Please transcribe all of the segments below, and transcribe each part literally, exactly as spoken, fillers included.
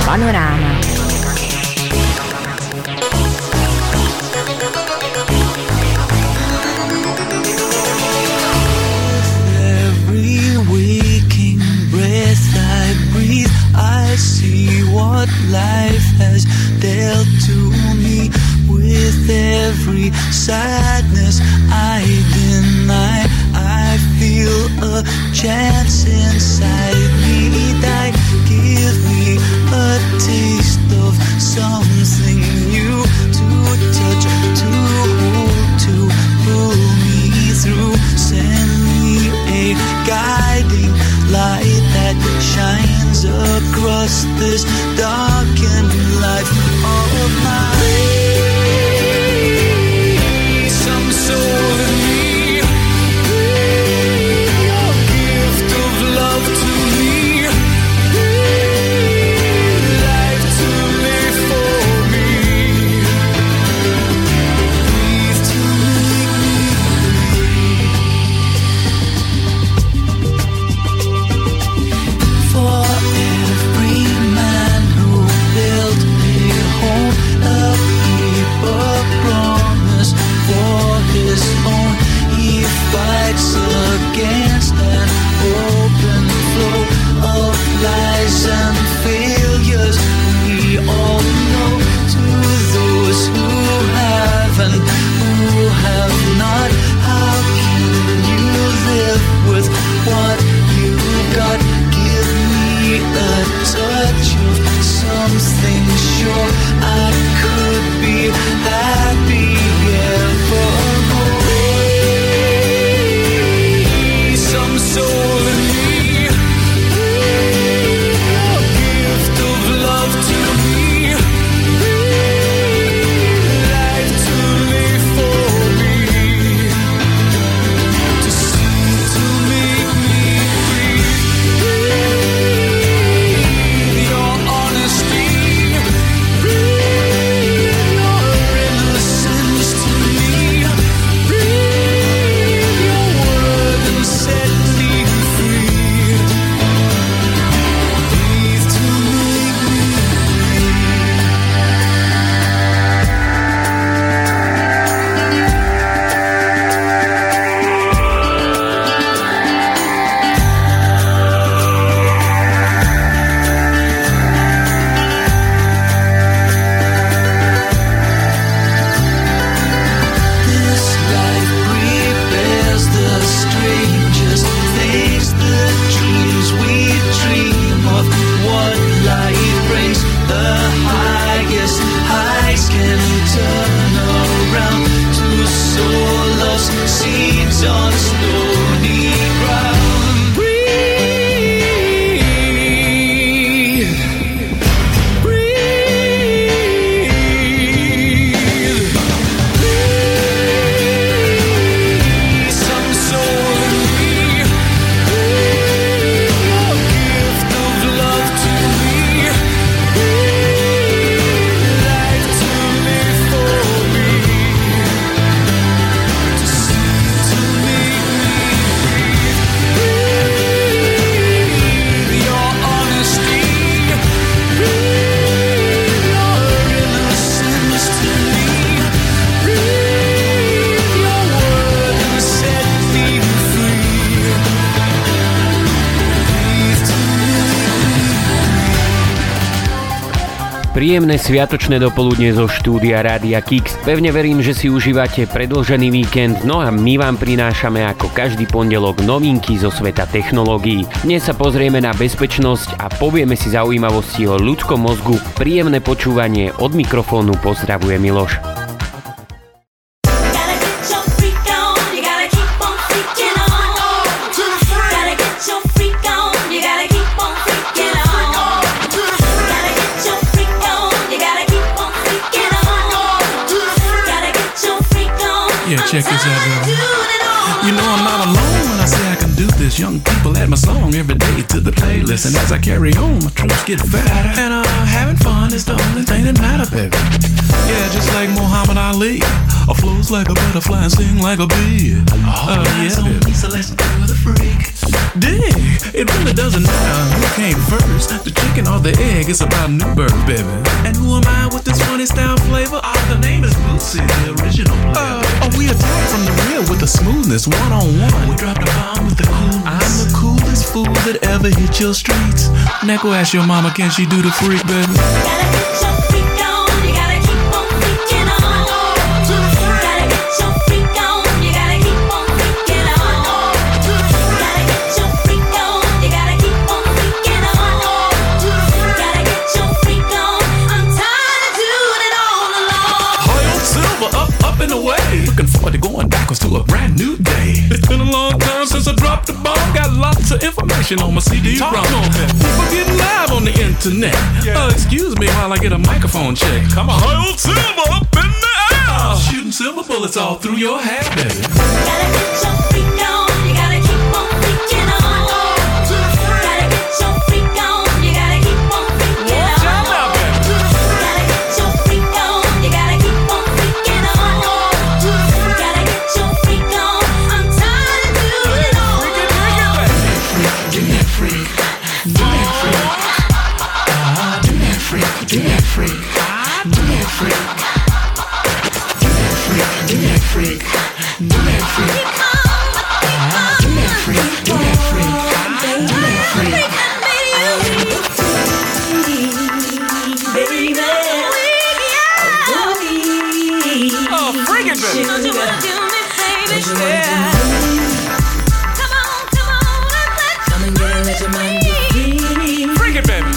Panorama. Every waking breath I breathe, I see what life has dealt to me. With every sadness I deny, I feel a chance inside me die. Give me a taste of something new to touch, to hold, to pull me through. Send me a guiding light that shines across this darkened life of mine. Some soul in me, your gift of love to me, life to live for me, breathe to make me breathe. For every man who built a home, a paper promise for his own, he fights against an open flow of lies and failures. We all know, to those who have and who have not, how can you live with what you got? Give me a touch of something sure I could be happy evermore. Some soul in me, your gift of love to me, life to live for me, to see, to make me breathe. Your honesty, your innocence to me, breathe your word and set me free. Breathe to make me This life prepares the strangest things, the dreams we dream of. What life brings, the highest highs can turn around to sow lost seeds on stony ground. Breathe, breathe. Some soul in me, your gift of love to me, life to live for me, to see, to make me breathe. Your honesty, breathe your innocence to me, breathe your word and set me free. Breathe to Príjemné sviatočné dopoludne zo štúdia Rádia Kix. Pevne verím, že si užívate predĺžený víkend, no a my vám prinášame ako každý pondelok novinky zo sveta technológií. Dnes sa pozrieme na bezpečnosť a povieme si zaujímavosti o ľudskom mozgu. Príjemné počúvanie, od mikrofónu pozdravuje Miloš. Gotta get your freak on, you gotta keep on freaking on. Gotta get your freak on, you gotta keep on freaking on. Gotta get your freak on, you gotta keep on freaking on. Gotta get your freak on. Yeah, check this out, I'm baby. doing it all. You know I'm not alone when I say I can do this. Young people add my song every day to the playlist, and as I carry on, my troops get fatter. And uh, having fun is the only thing that matter, baby. Yeah, just like Muhammad Ali, I flows like a butterfly and sing like a bee. Oh, uh, yeah, baby. So let's do the freak. Dig, it really doesn't matter who came first, the chicken chicken or the egg, it's about new birth, baby. And who am I with this funny style flavor? Oh, the name is Bootsy, the original player. Uh, oh, we attack from the real with the smoothness, one on one. We drop the bomb with the coolness. I'm the coolest fool that ever hit your streets. Now go ask your mama, can she do the freak, baby? Gotta get your freak on, you gotta keep on freaking on. Gotta get your freak on, you gotta keep on freaking on. Gotta get your freak on, you gotta keep on freaking on. Gotta get your freak on, I'm tired of doing it all alone. High on silver, up, up and away. Looking forward to going backwards to a brand new day. It's been a long time since I dropped the bomb. Got lots of information on my C D-ROM. People getting live on the internet. Yeah. Uh, excuse me while I get a microphone check. Come on. High on silver, up in the air. Uh, shooting silver bullets all through your head, baby. Gotta get your freak on, you gotta keep on freaking on. Gotta get your freak on, you gotta keep on freaking on. Gotta get your freak on, you gotta keep on freaking on. Gotta get your freak on, I'm tired of doing it all alone. Give me a freak, give me a freak. Ah, give me a freak, give me a freak. Give me a freak. Give me a freak, give me a freak. Ah, give me a freak, give me a freak. Give me a freak. Oh, freak it, baby. Don't you wanna do me, baby? Yeah. Come on, come on, let's come and get it, let your mind be free. Freak it, baby.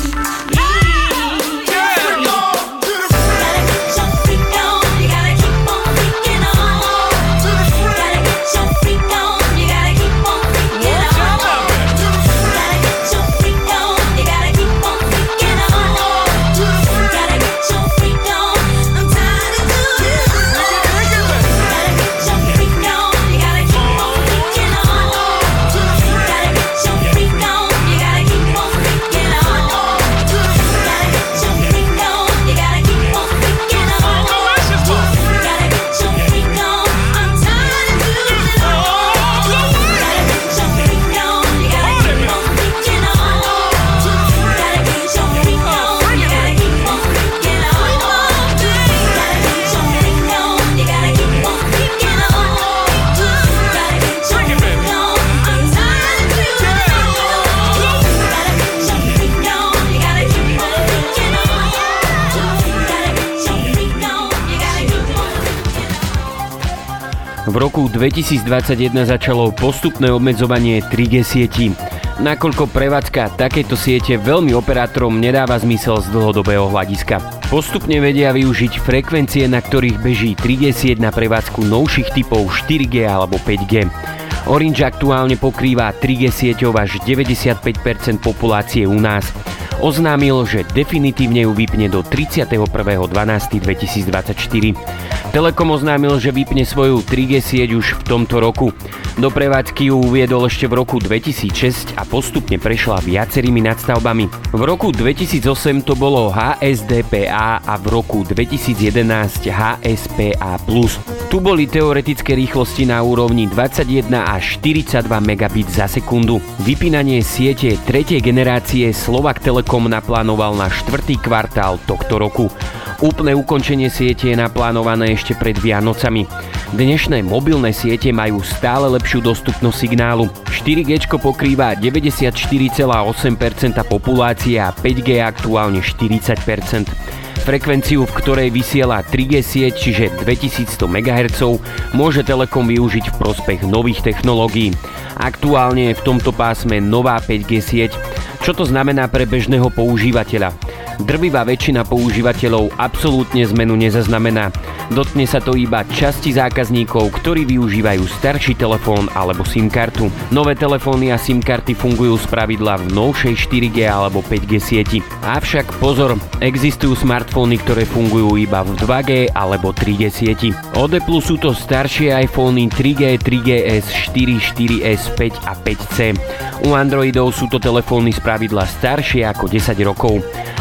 V roku dvetisícdvadsaťjeden začalo postupné obmedzovanie tri G sietí. Nakoľko prevádzka takéto siete veľmi operátorom nedáva zmysel z dlhodobého hľadiska. Postupne vedia využiť frekvencie, na ktorých beží tri G sieť na prevádzku novších typov štyri G alebo päť G. Orange aktuálne pokrýva tri G sieťou až deväťdesiatpäť percent populácie u nás. Oznámil, že definitívne ju vypne do tridsiateho prvého decembra dvetisícdvadsaťštyri. Telekom oznámil, že vypne svoju tri G sieť už v tomto roku. Do prevádzky ju uviedol ešte v roku dvetisícšesť a postupne prešla viacerými nadstavbami. V roku dvetisícosem to bolo H S D P A a v roku dvetisícjedenásť H S P A plus. Tu boli teoretické rýchlosti na úrovni dvadsaťjeden až štyridsaťdva megabit za sekundu. Vypínanie siete tretej generácie Slovak Telekom naplánoval na štvrtý kvartál tohto roku. Úplné ukončenie siete je naplánované ešte pred Vianocami. Dnešné mobilné siete majú stále lepšiu dostupnosť signálu. štyri G pokrýva deväťdesiatštyri celá osem percent populácie a päť G aktuálne štyridsať percent. Frekvenciu, v ktorej vysiela tri G sieť, čiže dvetisícsto megahertzov, môže Telekom využiť v prospech nových technológií. Aktuálne je v tomto pásme nová päť G sieť. Čo to znamená pre bežného používateľa? Drvivá väčšina používateľov absolútne zmenu nezaznamená. Dotkne sa to iba časti zákazníkov, ktorí využívajú starší telefón alebo SIM kartu. Nové telefóny a SIM karty fungujú spravidla v novšej štyri G alebo päť G sieti. Avšak pozor, existujú smartfóny, ktoré fungujú iba v dva G alebo tri G sieti. Od Apple sú to staršie iPhony tri G, tri G S, štyri, štyri S, päť a päť C. U Androidov sú to telefóny spravidla staršie ako desať rokov.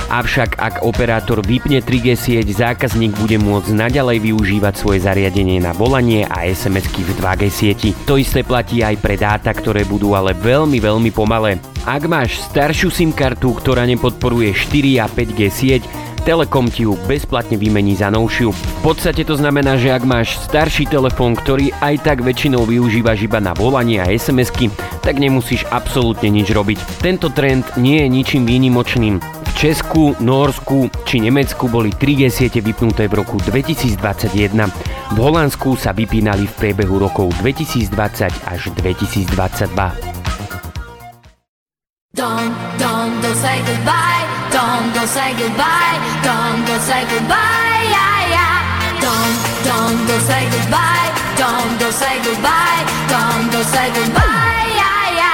Avšak ak operátor vypne tri G sieť, zákazník bude môcť naďalej využívať svoje zariadenie na volanie a es em esky v dva G sieti. To isté platí aj pre dáta, ktoré budú ale veľmi, veľmi pomalé. Ak máš staršiu SIM kartu, ktorá nepodporuje štyri a päť G sieť, Telekom ti ju bezplatne vymení za novšiu. V podstate to znamená, že ak máš starší telefón, ktorý aj tak väčšinou využívaš iba na volanie a es em esky, tak nemusíš absolútne nič robiť. Tento trend nie je ničím výnimočným. V Česku, Nórsku či Nemecku boli tri G siete vypnuté v roku dvetisícdvadsaťjeden. V Holandsku sa vypínali v priebehu rokov dvetisícdvadsať až dvetisícdvadsaťdva. Don't, don't, don't say goodbye. Don't, don't say goodbye. Don't, don't say goodbye. Yeah, yeah. Don't, don't, don't say goodbye. Don't, don't say goodbye. Don't, don't say goodbye. Yeah, yeah.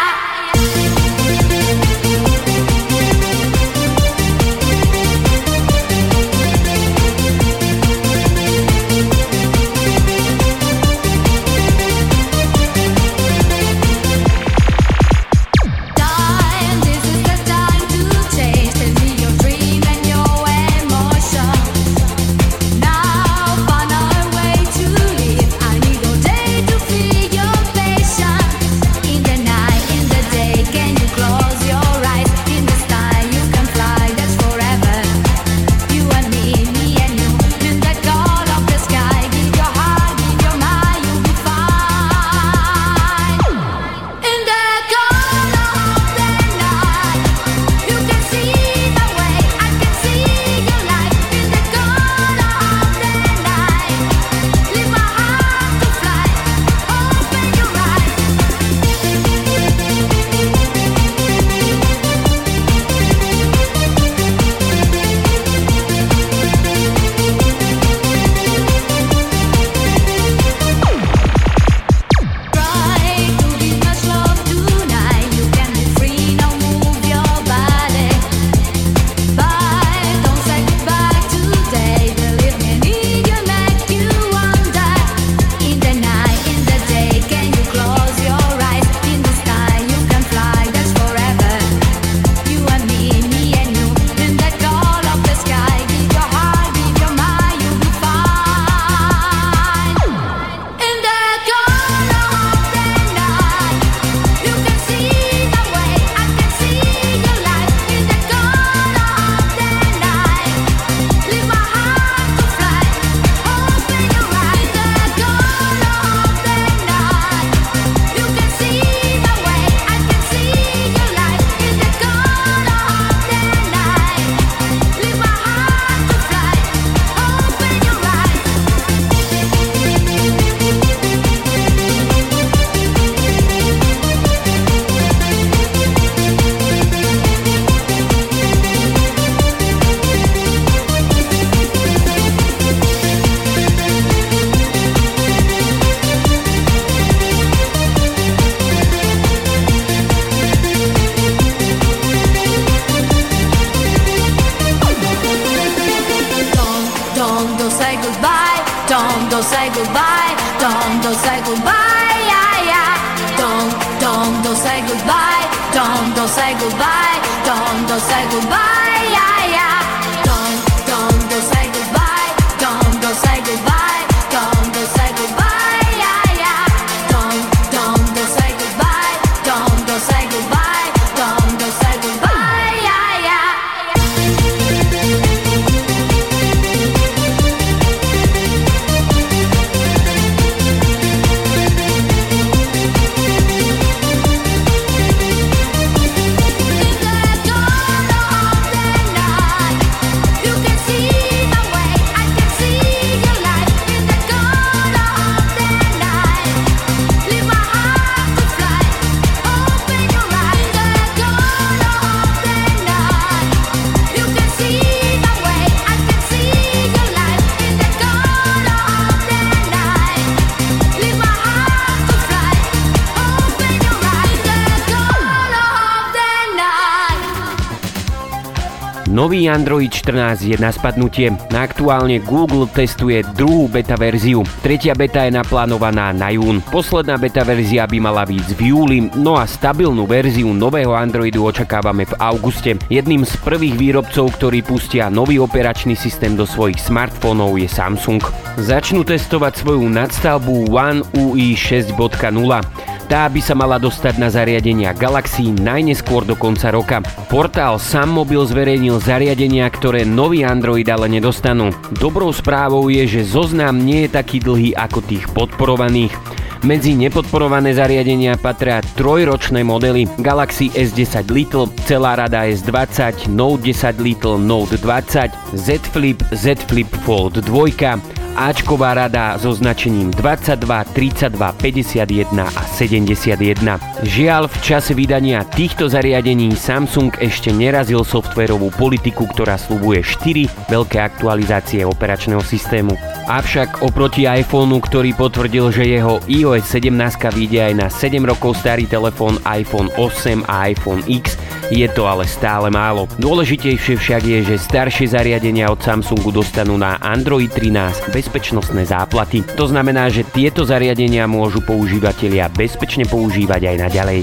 Nový Android štrnásť je na spadnutie. Aktuálne Google testuje druhú beta verziu. Tretia beta je naplánovaná na jún. Posledná beta verzia by mala byť v júli, no a stabilnú verziu nového Androidu očakávame v auguste. Jedným z prvých výrobcov, ktorí pustia nový operačný systém do svojich smartfónov, je Samsung. Začnú testovať svoju nadstavbu One U I šesť bodka nula. Tá by sa mala dostať na zariadenia Galaxy najneskôr do konca roka. Portál SamMobil zverejnil zariadenia, ktoré nový Android ale nedostanú. Dobrou správou je, že zoznam nie je taký dlhý ako tých podporovaných. Medzi nepodporované zariadenia patria trojročné modely Galaxy S desať Little, celá rada S dvadsať, Note desať Little, Note dvadsať, Z Flip, Z Flip Fold dva, Ačková rada so značením dvadsaťdva, tridsaťdva, päťdesiatjeden a sedemdesiatjeden. Žiaľ, v čase vydania týchto zariadení Samsung ešte nerazil softvérovú politiku, ktorá sľubuje štyri veľké aktualizácie operačného systému. Avšak oproti iPhoneu, ktorý potvrdil, že jeho iOS sedemnásť vyjde aj na sedem rokov starý telefón iPhone osem a iPhone X, je to ale stále málo. Dôležitejšie však je, že staršie zariadenia od Samsungu dostanú na Android trinásť bezpečnostné záplaty. To znamená, že tieto zariadenia môžu používatelia bezpečne používať aj naďalej.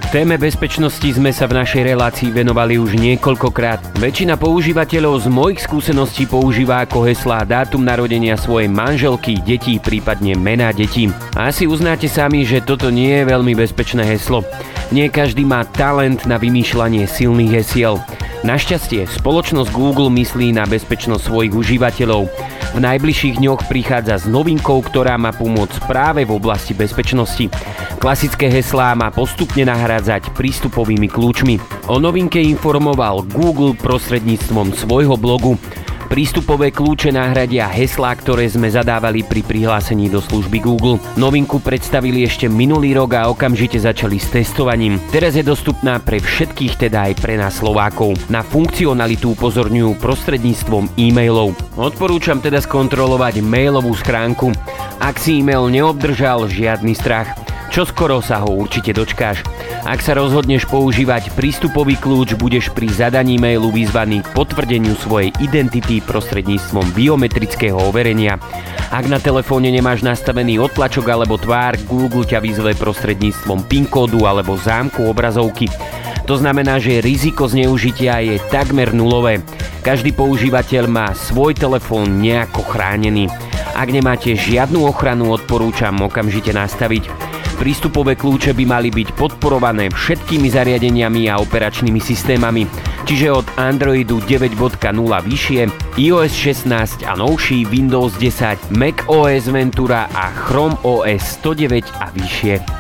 Téme bezpečnosti sme sa v našej relácii venovali už niekoľkokrát. Väčšina používateľov z mojich skúseností používa ako heslá dátum narodenia svojej manželky, detí, prípadne mená detí. A asi uznáte sami, že toto nie je veľmi bezpečné heslo. Nie každý má talent na vymýšľanie silných hesiel. Našťastie, spoločnosť Google myslí na bezpečnosť svojich užívateľov. V najbližších dňoch prichádza s novinkou, ktorá má pomôcť práve v oblasti bezpečnosti. Klasické heslá má postupne nahrádzať prístupovými kľúčmi. O novinke informoval Google prostredníctvom svojho blogu. Prístupové kľúče nahradia heslá, ktoré sme zadávali pri prihlásení do služby Google. Novinku predstavili ešte minulý rok a okamžite začali s testovaním. Teraz je dostupná pre všetkých, teda aj pre nás Slovákov. Na funkcionalitu upozorňujú prostredníctvom e-mailov. Odporúčam teda skontrolovať mailovú schránku. Ak si e-mail neobdržal, žiadny strach. Čoskoro sa ho určite dočkáš. Ak sa rozhodneš používať prístupový kľúč, budeš pri zadaní mailu vyzvaný k potvrdeniu svojej identity prostredníctvom biometrického overenia. Ak na telefóne nemáš nastavený odtlačok alebo tvár, Google ťa vyzve prostredníctvom PIN kódu alebo zámku obrazovky. To znamená, že riziko zneužitia je takmer nulové. Každý používateľ má svoj telefón nejako chránený. Ak nemáte žiadnu ochranu, odporúčam okamžite nastaviť. Prístupové kľúče by mali byť podporované všetkými zariadeniami a operačnými systémami, čiže od Androidu deväť bodka nula vyššie, iOS šestnásť a novší, Windows desať, macOS Ventura a Chrome ó es sto deväť a vyššie.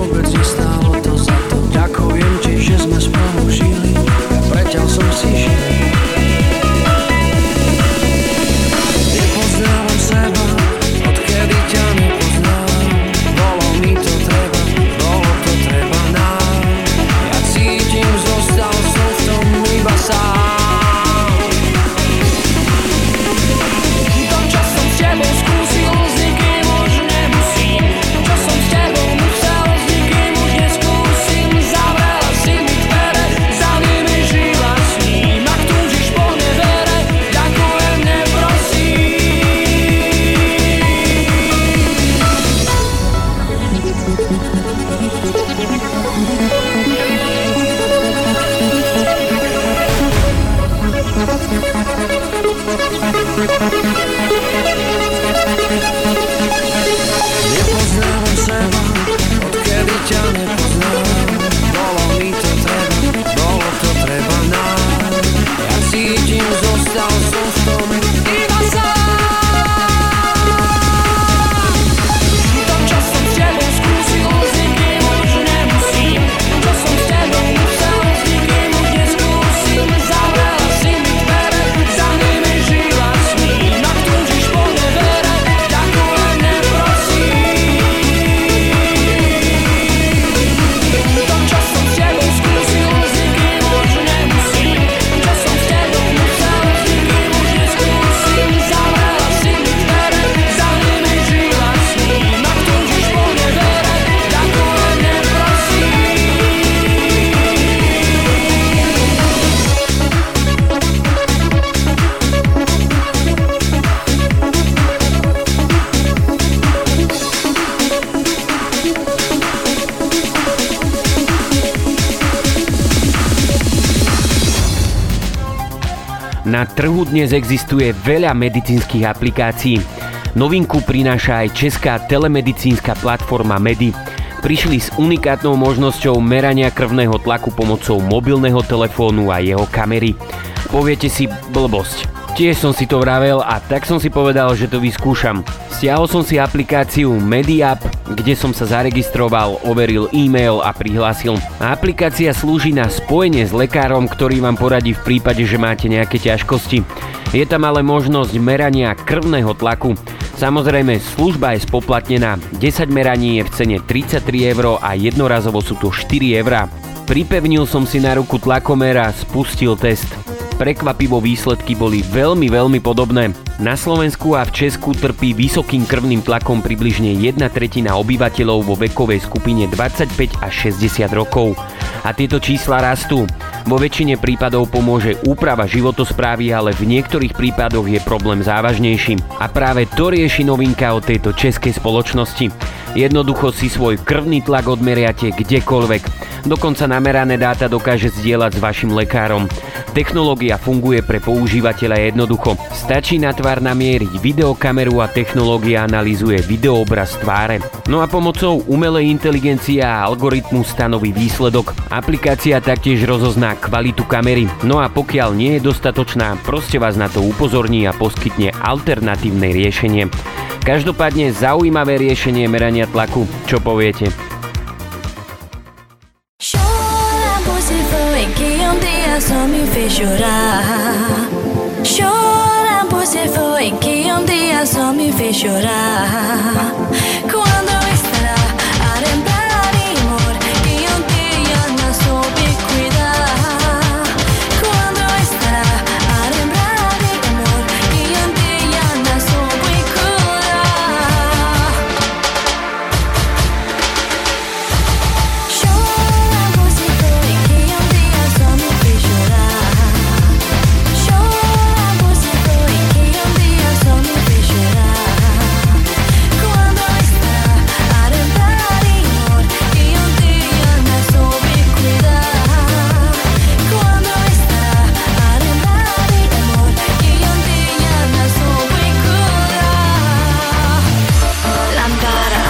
Som si žil. Na trhu dnes existuje veľa medicínskych aplikácií. Novinku prináša aj česká telemedicínska platforma Medi. Prišli s unikátnou možnosťou merania krvného tlaku pomocou mobilného telefónu a jeho kamery. Poviete si blbosť. Tiež som si to vravel a tak som si povedal, že to vyskúšam. Stiahol som si aplikáciu MediApp, kde som sa zaregistroval, overil e-mail a prihlásil. A aplikácia slúži na spojenie s lekárom, ktorý vám poradí v prípade, že máte nejaké ťažkosti. Je tam ale možnosť merania krvného tlaku. Samozrejme, služba je spoplatnená. desať meraní je v cene tridsaťtri eur a jednorazovo sú to štyri eurá. Pripevnil som si na ruku tlakomer a spustil test. Prekvapivo výsledky boli veľmi, veľmi podobné. Na Slovensku a v Česku trpí vysokým krvným tlakom približne jedna tretina obyvateľov vo vekovej skupine dvadsaťpäť až šesťdesiat rokov. A tieto čísla rastú. Vo väčšine prípadov pomôže úprava životosprávy, ale v niektorých prípadoch je problém závažnejší. A práve to rieši novinka od tejto českej spoločnosti. Jednoducho si svoj krvný tlak odmeriate kdekoľvek. Dokonca namerané dáta dokáže zdieľať s vašim lekárom. Technológia funguje pre používateľa jednoducho. Stačí na tvár namieriť videokameru a technológia analyzuje videoobraz tváre. No a pomocou umelej inteligencie a algoritmu stanoví výsledok. Aplikácia taktiež rozozná kvalitu kamery. No a pokiaľ nie je dostatočná, proste vás na to upozorní a poskytne alternatívne riešenie. Každopádne zaujímavé riešenie merania tlaku. Čo poviete? Só me fez chorar. Chora, você foi que um dia só me fez chorar. Quando estará a lembrar de amor que um dia não soube cuidar. Quando estará a lembrar de amor que um dia não soube curar. Chora, você foi que um dia só me fez chorar. Chora, você foi que um dia só me fez chorar. Quando estará a lembrar de amor que um dia não soube cuidar. Quando estará a lembrar de amor que um dia não soube curar. Lámpara.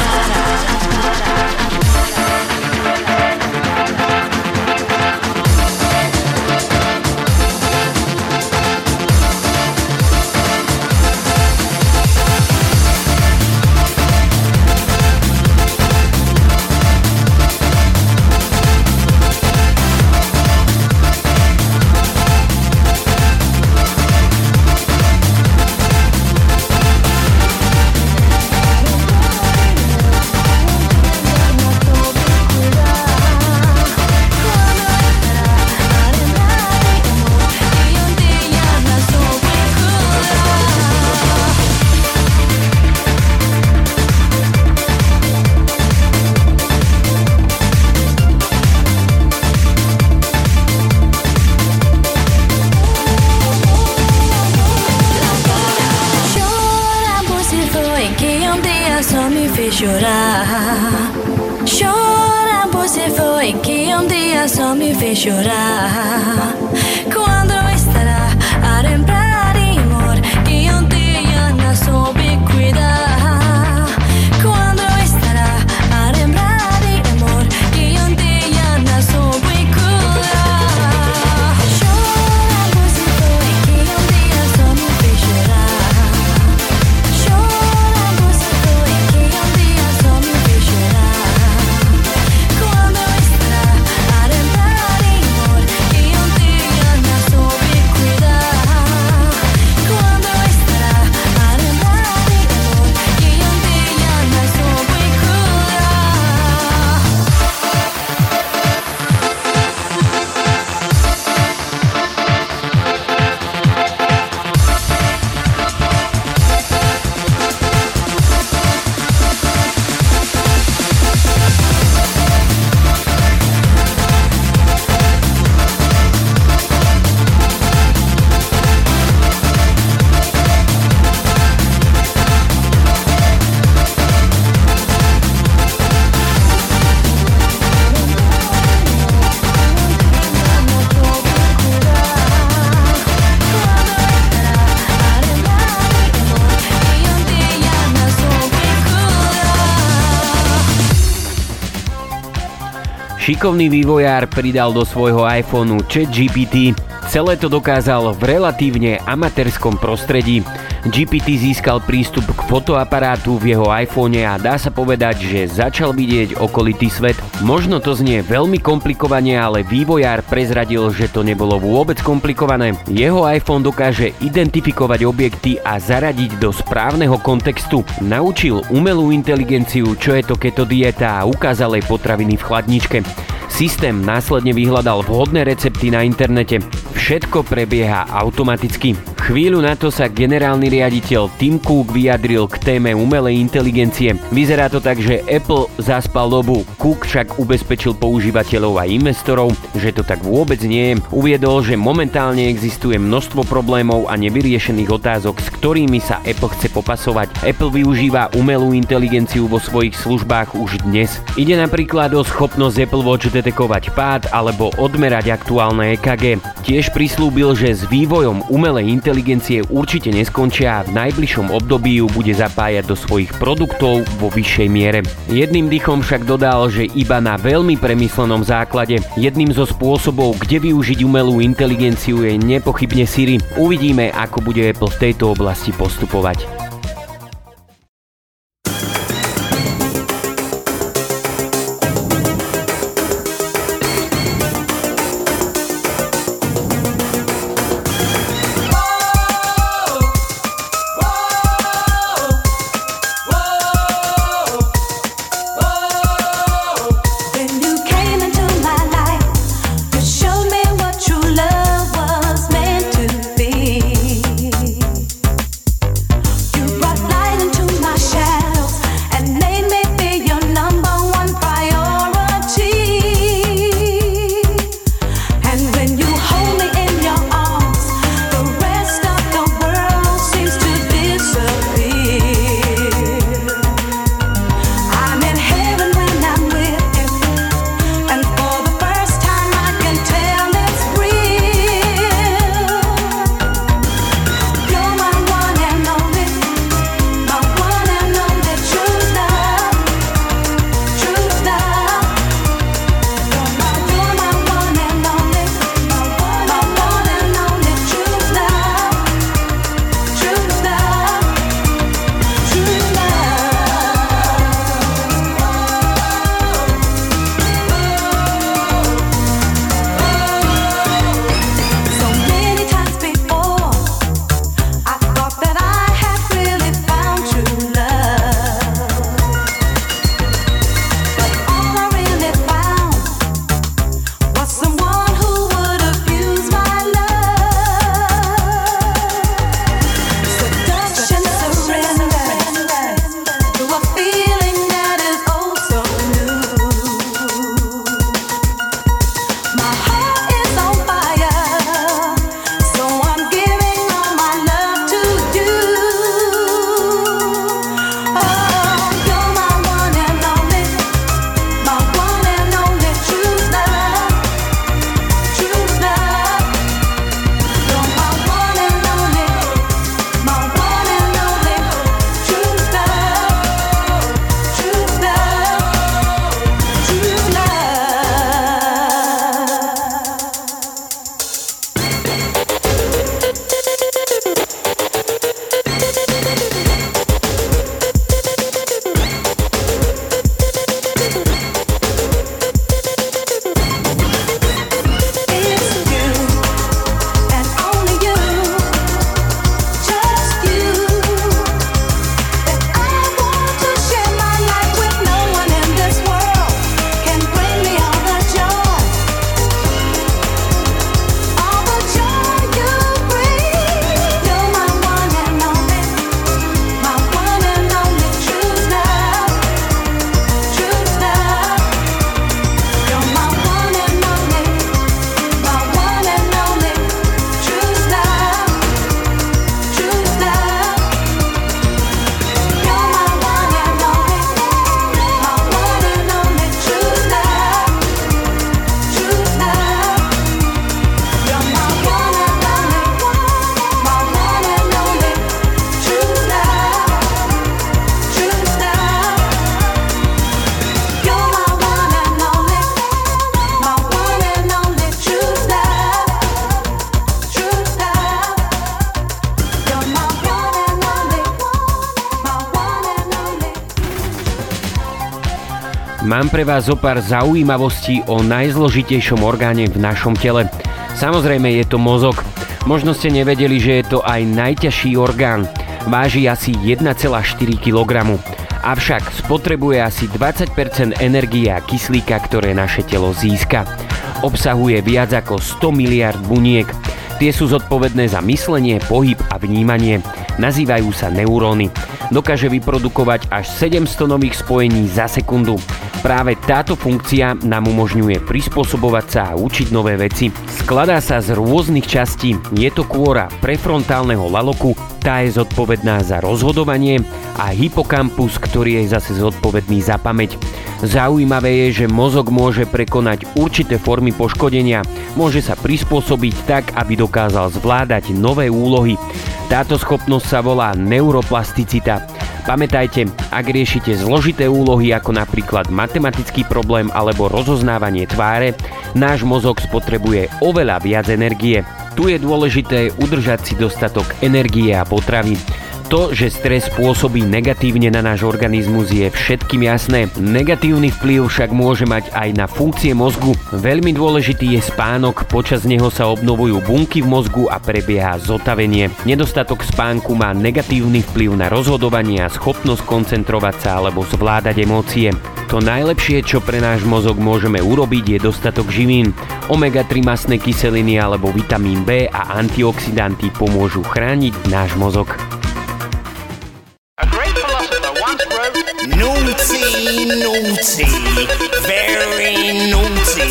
Chora, você foi que um dia só me fez chorar. Chora, você foi que um dia só me fez chorar. Quando estará a lembrar de amor que um dia não soube cuidar. Quando estará a lembrar de amor que um dia não soube curar. Chora, você foi que um dia só me fez chorar. Chora, você foi que um dia só me fez chorar. Quando estará a lembrar de amor que um dia Šikovný vývojár pridal do svojho iPhoneu ChatGPT. Celé to dokázal v relatívne amatérskom prostredí. gé pé té získal prístup k fotoaparátu v jeho iPhone a dá sa povedať, že začal vidieť okolitý svet. Možno to znie veľmi komplikovane, ale vývojár prezradil, že to nebolo vôbec komplikované. Jeho iPhone dokáže identifikovať objekty a zaradiť do správneho kontextu. Naučil umelú inteligenciu, čo je to keto dieta a ukázal jej potraviny v chladničke. Systém následne vyhľadal vhodné recepty na internete. Všetko prebieha automaticky. Chvíľu na to sa generálny riaditeľ Tim Cook vyjadril k téme umelej inteligencie. Vyzerá to tak, že Apple zaspal dobu. Cook však ubezpečil používateľov a investorov, že to tak vôbec nie je. Uviedol, že momentálne existuje množstvo problémov a nevyriešených otázok, s ktorými sa Apple chce popasovať. Apple využíva umelú inteligenciu vo svojich službách už dnes. Ide napríklad o schopnosť Apple Watch detekovať pád alebo odmerať aktuálne é ká gé. Tiež prislúbil, že s vývojom umelej inteligencie určite neskončia a v najbližšom období ju bude zapájať do svojich produktov vo vyššej miere. Jedným dychom však dodal, že iba na veľmi premyslenom základe. Jedným zo spôsobov, kde využiť umelú inteligenciu, je nepochybne Siri. Uvidíme, ako bude Apple v tejto oblasti postupovať. You mám pre vás zo pár zaujímavostí o najzložitejšom orgáne v našom tele. Samozrejme je to mozog. Možno ste nevedeli, že je to aj najťažší orgán. Váži asi jeden celá štyri kilograma. Avšak spotrebuje asi dvadsať percent energie a kyslíka, ktoré naše telo získa. Obsahuje viac ako sto miliárd buniek. Tie sú zodpovedné za myslenie, pohyb a vnímanie. Nazývajú sa neuróny. Dokáže vyprodukovať až sedemsto nových spojení za sekundu. Práve táto funkcia nám umožňuje prispôsobovať sa a učiť nové veci. Skladá sa z rôznych častí. Je to kôra prefrontálneho laloku, tá je zodpovedná za rozhodovanie, a hypokampus, ktorý je zase zodpovedný za pamäť. Zaujímavé je, že mozog môže prekonať určité formy poškodenia. Môže sa prispôsobiť tak, aby dokázal zvládať nové úlohy. Táto schopnosť sa volá neuroplasticita. Pamätajte, ak riešite zložité úlohy ako napríklad matematický problém alebo rozoznávanie tváre, náš mozog spotrebuje oveľa viac energie. Tu je dôležité udržať si dostatok energie a potravy. To, že stres pôsobí negatívne na náš organizmus, je všetkým jasné. Negatívny vplyv však môže mať aj na funkcie mozgu. Veľmi dôležitý je spánok, počas neho sa obnovujú bunky v mozgu a prebieha zotavenie. Nedostatok spánku má negatívny vplyv na rozhodovanie a schopnosť koncentrovať sa alebo zvládať emócie. To najlepšie, čo pre náš mozog môžeme urobiť, je dostatok živín. omega tri mastné kyseliny alebo vitamín B a antioxidanty pomôžu chrániť náš mozog. Naughty, naughty, very naughty.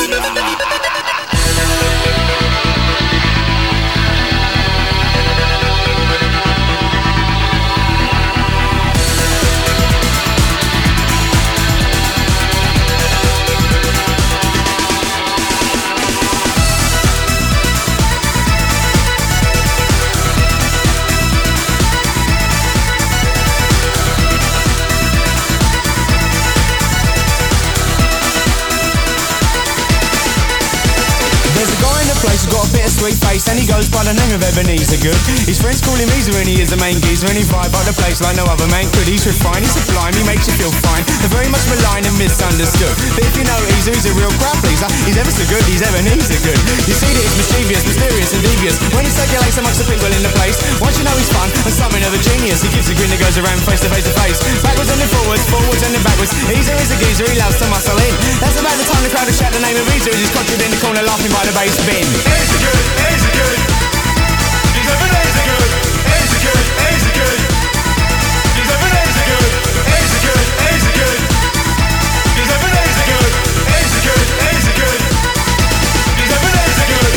Sweet face, and he goes by the name of Ebenezer Good. His friends call him Easer, and he is the main geezer, and he vibe up the place like no other man could. He's refined, he's sublime, he makes you feel fine. They're very much maligned and misunderstood, but if you know Easer, he's a real crowd pleaser. He's ever so good, he's Ebenezer Good. You see that he's mischievous, mysterious and devious when he circulates amongst the people in the place. Once you know he's fun and something of a genius, he gives a grin that goes around face to face to face, backwards and then forwards, forwards and then backwards. Easer is a geezer, he loves to muscle in. That's about the time the crowd will shout the name of Easer as he's conjured in the corner laughing by the bass bin. Easy good, easy good. He's Ebenezer Good. Easy good, easy good. He's Ebenezer Good. Easy good, easy good. He's Ebenezer Good. Easy good, easy good. He's Ebenezer Good.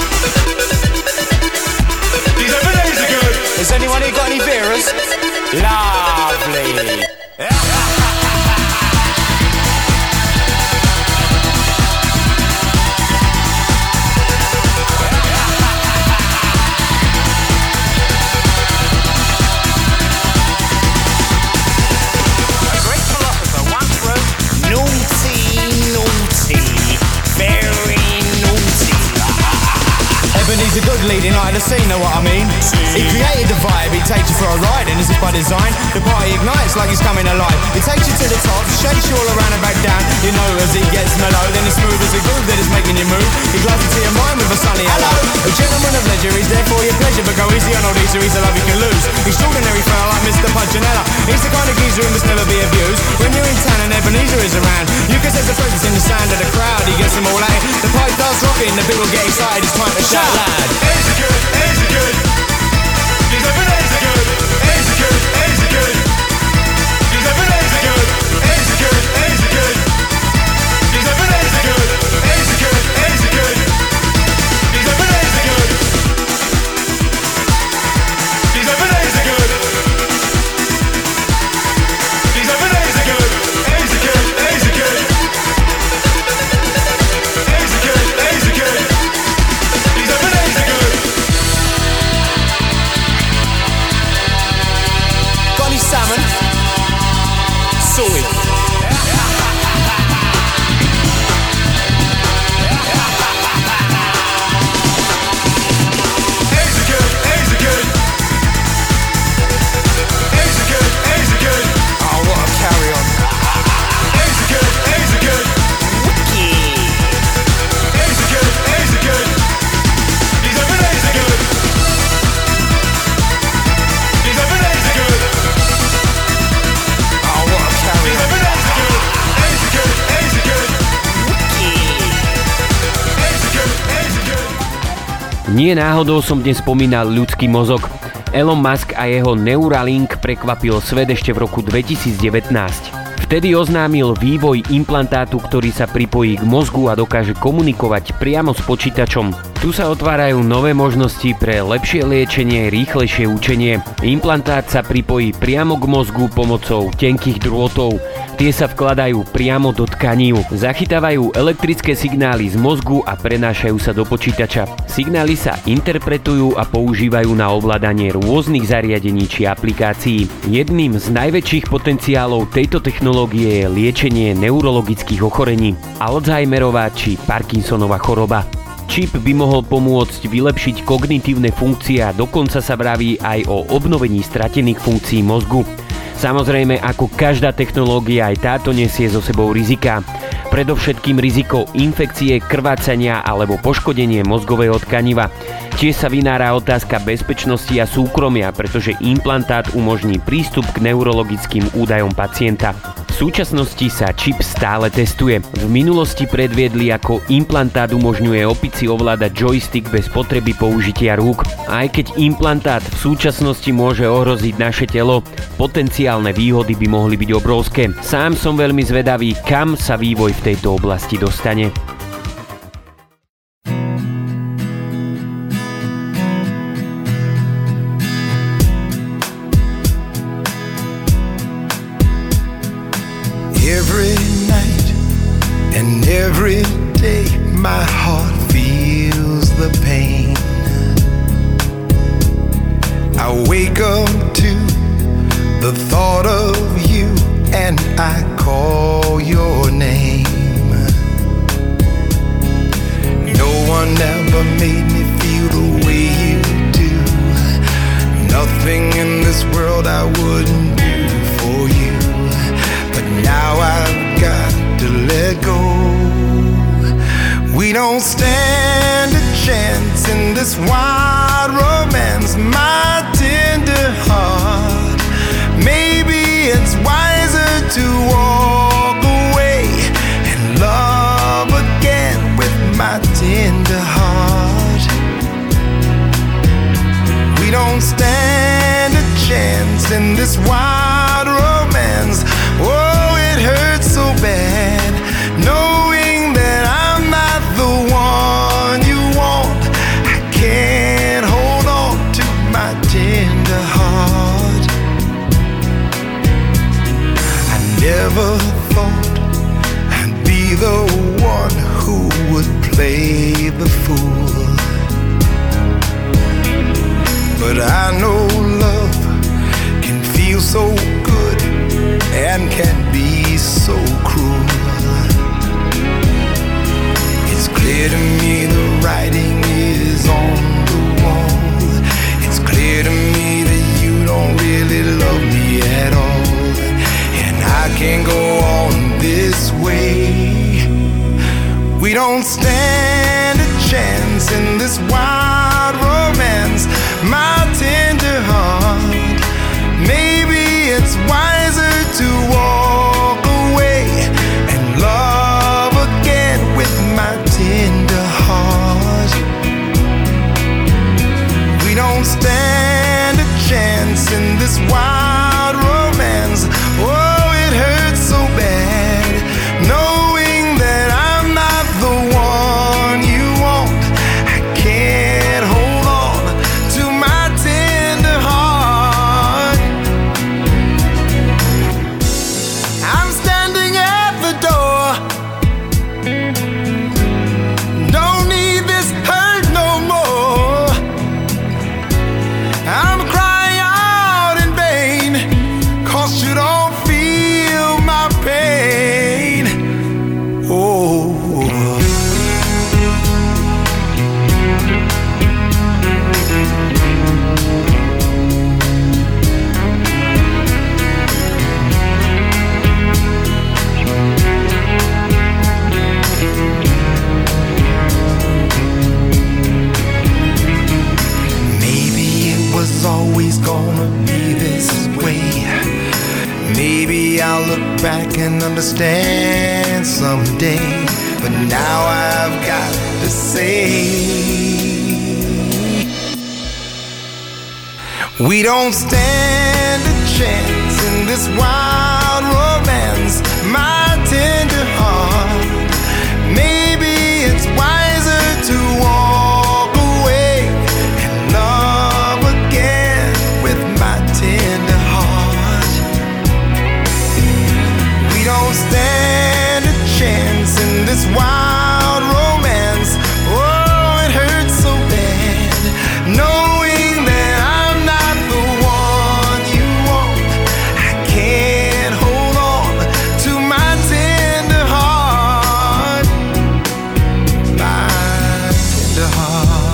He's Ebenezer Good. Has anyone here got any beers? Lovely. Ebenezer Good leading light of the scene, know what I mean? He created the vibe, he takes you for a ride, and this is by design. The party ignites like he's coming alive. He takes you to the top, shakes you all around and back down. You know as he gets mellow, then it's smooth as a groove that is making you move. He glides into your mind with a sunny hello. A gentleman of leisure, he's there for your pleasure, but go easy on old Easer, he's a love you can lose. Extraordinary fella like Mister Punchinella. He's the kind of geezer who must never be abused. When you're in town and Ebenezer is around, you can sense the presence in the sound of the crowd. He gets them all out. The pipe starts rocking, the people get excited. It's time to shout loud. Easy good, easy good. He's Ebenezer Good. Easy good, easy good. He's Ebenezer Good. Easy good, easy good. He's Ebenezer Good. Easy good, easy good. He's Ebenezer Good. He's Ebenezer Good. He's Ebenezer Good. Easy good, easy good. Easy good, easy good. He's Ebenezer Good. Nie náhodou som dnes spomínal ľudský mozog. Elon Musk a jeho Neuralink prekvapil svet ešte v roku dvetisícdevätnásť. Vtedy oznámil vývoj implantátu, ktorý sa pripojí k mozgu a dokáže komunikovať priamo s počítačom. Tu sa otvárajú nové možnosti pre lepšie liečenie, rýchlejšie učenie. Implantát sa pripojí priamo k mozgu pomocou tenkých drôtov. Tie sa vkladajú priamo do tkaní, zachytávajú elektrické signály z mozgu a prenášajú sa do počítača. Signály sa interpretujú a používajú na ovládanie rôznych zariadení či aplikácií. Jedným z najväčších potenciálov tejto technológie je liečenie neurologických ochorení, Alzheimerová či Parkinsonova choroba. Čip by mohol pomôcť vylepšiť kognitívne funkcie a dokonca sa vraví aj o obnovení stratených funkcií mozgu. Samozrejme, ako každá technológia, aj táto nesie so sebou rizika. Predovšetkým riziko infekcie, krvácania alebo poškodenie mozgového tkaniva. Tiež sa vynára otázka bezpečnosti a súkromia, pretože implantát umožní prístup k neurologickým údajom pacienta. V súčasnosti sa čip stále testuje. V minulosti predviedli, ako implantát umožňuje opici ovládať joystick bez potreby použitia rúk. Aj keď implantát v súčasnosti môže ohroziť naše telo, potenciálne výhody by mohli byť obrovské. Sám som veľmi zvedavý, kam sa vývoj v tejto oblasti dostane. Every night and every day my heart feels the pain. I wake up to the thought of you and I call your name. No one ever made me feel the way you do. Nothing in this world I wouldn't do for you. But now I've got to let go. We don't stand a chance in this wild romance, my tender heart. Maybe it's wiser to walk away and love again with my tender heart. We don't stand a chance in this wild romance. Oh, it hurts so bad knowing that I'm not the one you want. I can't hold on to my tender heart. I never thought I'd be the one who would play the fool, but I know love can feel so good and can be so cruel. It's clear to me the writing is on the wall. It's clear to me that you don't really love me at all, and I can't go on this way. We don't stand a chance in this wild romance, my tender heart. Maybe it's wiser to walk away and love again with my tender heart. We don't stand a chance in this wild romance. Oh, it hurts so bad knowing that I'm not the one you want. I can't hold on to my tender heart. I'm standing at the door. Don't need this hurt no more. I'm crying out in vain, 'cause you don't feel my pain. Oh. Maybe it was always gonna be this way. Maybe I'll look back and understand someday. But now I've got to say, We don't stand a chance in this wild romance, my tender heart. Maybe it's wiser to walk away and love again with my tender heart. We don't stand a chance in this wild romance. Oh, it hurts so bad knowing that I'm not the one you want. I can't hold on to my tender heart, my tender heart.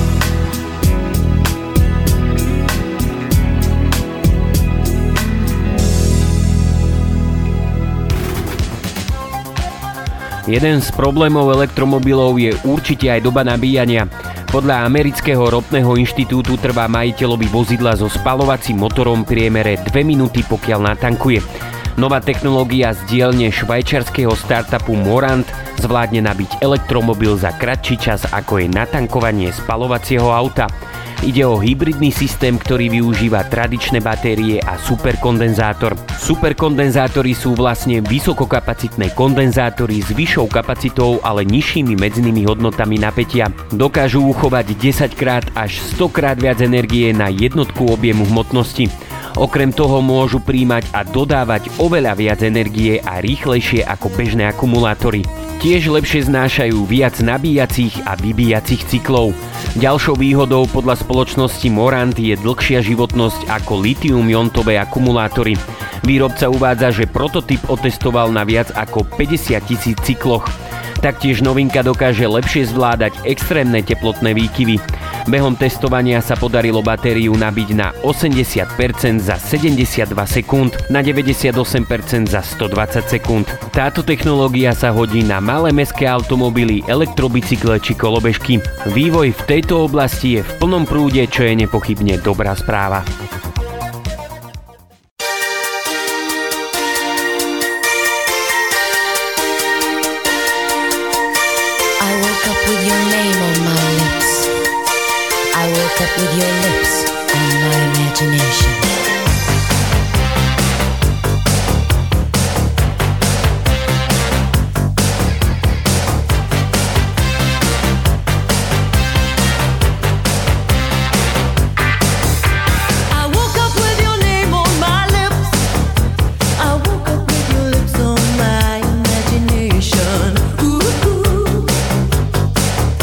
Jeden z problémov elektromobilov je určite aj doba nabíjania. Podľa amerického ropného inštitútu trvá majiteľovi vozidla so spaľovacím motorom priemere dve minúty, pokiaľ natankuje. Nová technológia z dielne švajčiarskeho startupu Morant zvládne nabiť elektromobil za kratší čas, ako je natankovanie spaľovacieho auta. Ide o hybridný systém, ktorý využíva tradičné batérie a superkondenzátor. Superkondenzátory sú vlastne vysokokapacitné kondenzátory s vyššou kapacitou, ale nižšími medznými hodnotami napätia. Dokážu uchovať desaťkrát až stokrát viac energie na jednotku objemu hmotnosti. Okrem toho môžu príjmať a dodávať oveľa viac energie a rýchlejšie ako bežné akumulátory. Tiež lepšie znášajú viac nabíjacích a vybíjacích cyklov. Ďalšou výhodou podľa spoločnosti Morant je dlhšia životnosť ako litium-iontové akumulátory. Výrobca uvádza, že prototyp otestoval na viac ako päťdesiat tisíc cykloch. Taktiež novinka dokáže lepšie zvládať extrémne teplotné výkyvy. Behom testovania sa podarilo batériu nabiť na osemdesiat percent za sedemdesiatdva sekúnd, na deväťdesiatosem percent za stodvadsať sekúnd. Táto technológia sa hodí na malé mestské automobily, elektrobicykle či kolobežky. Vývoj v tejto oblasti je v plnom prúde, čo je nepochybne dobrá správa. With your lips on my imagination.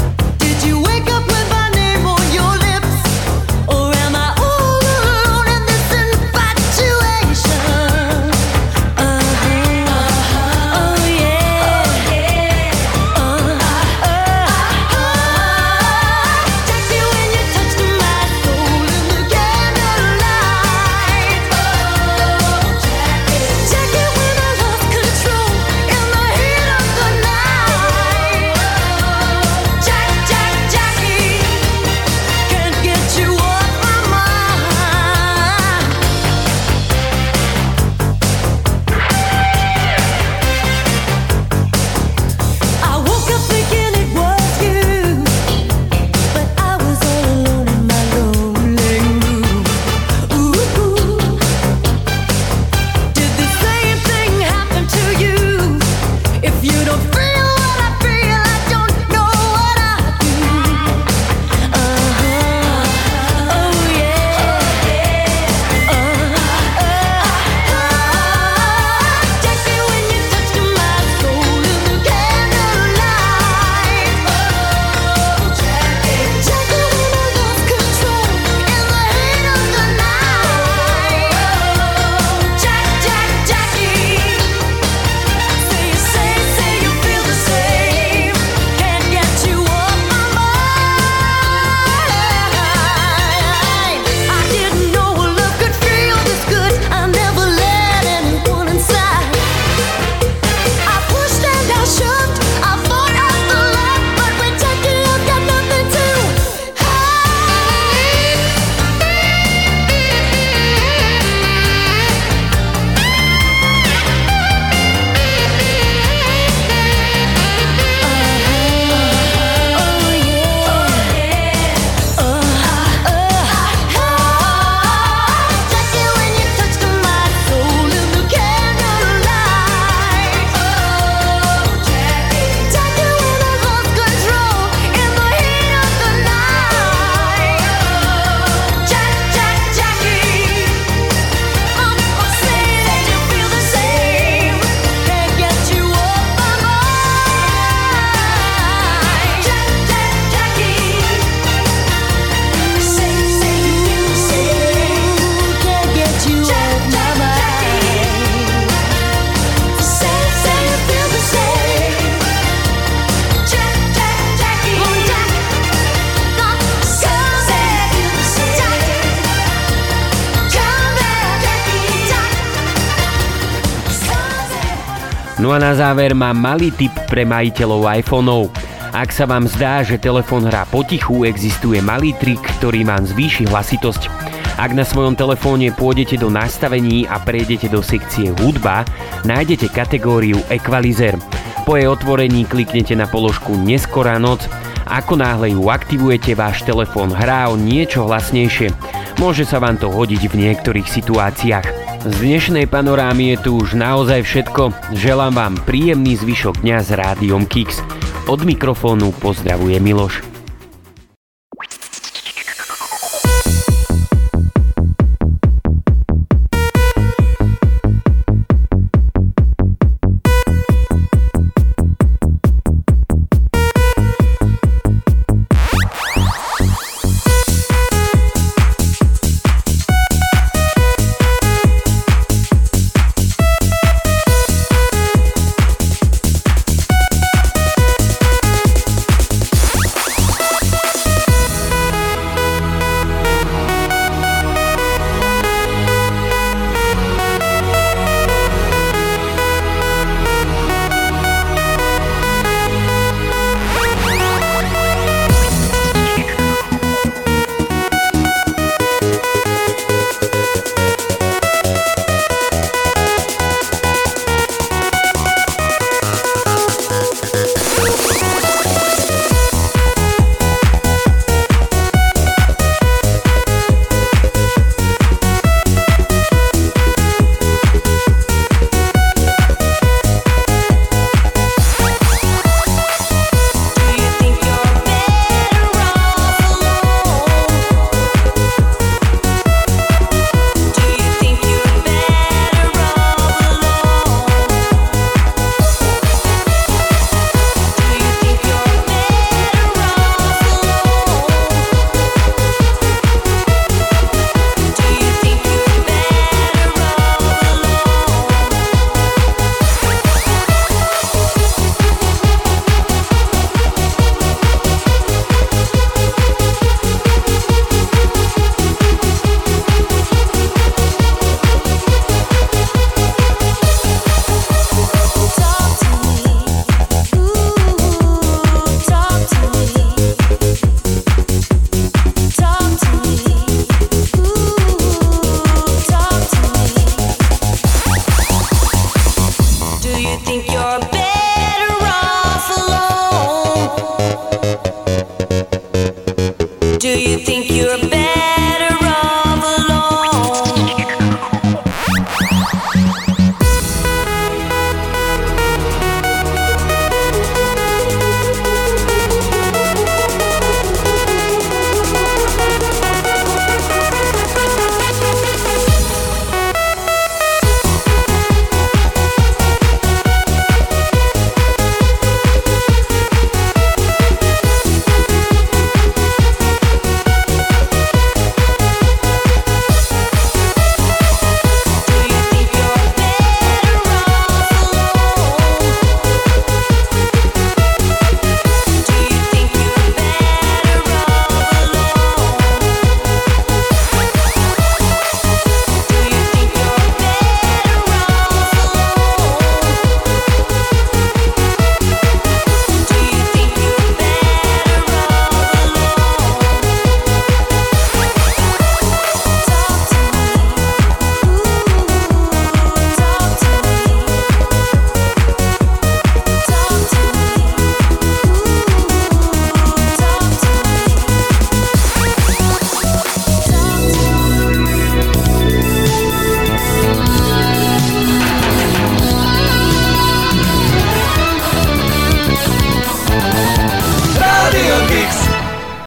Did you wake up with my name on your lips, or am I all alone in this No a na záver mám malý tip pre majiteľov iPhoneov. Ak sa vám zdá, že telefón hrá potichu, existuje malý trik, ktorý vám zvýši hlasitosť. Ak na svojom telefóne pôjdete do nastavení a prejdete do sekcie hudba, nájdete kategóriu Equalizer. Po jej otvorení kliknete na položku Neskorá noc. Ako náhle ju aktivujete, váš telefón hrá o niečo hlasnejšie. Môže sa vám to hodiť v niektorých situáciách. Z dnešnej panorámy je tu už naozaj všetko. Želám vám príjemný zvyšok dňa s Rádiom Kix. Od mikrofónu pozdravuje Miloš.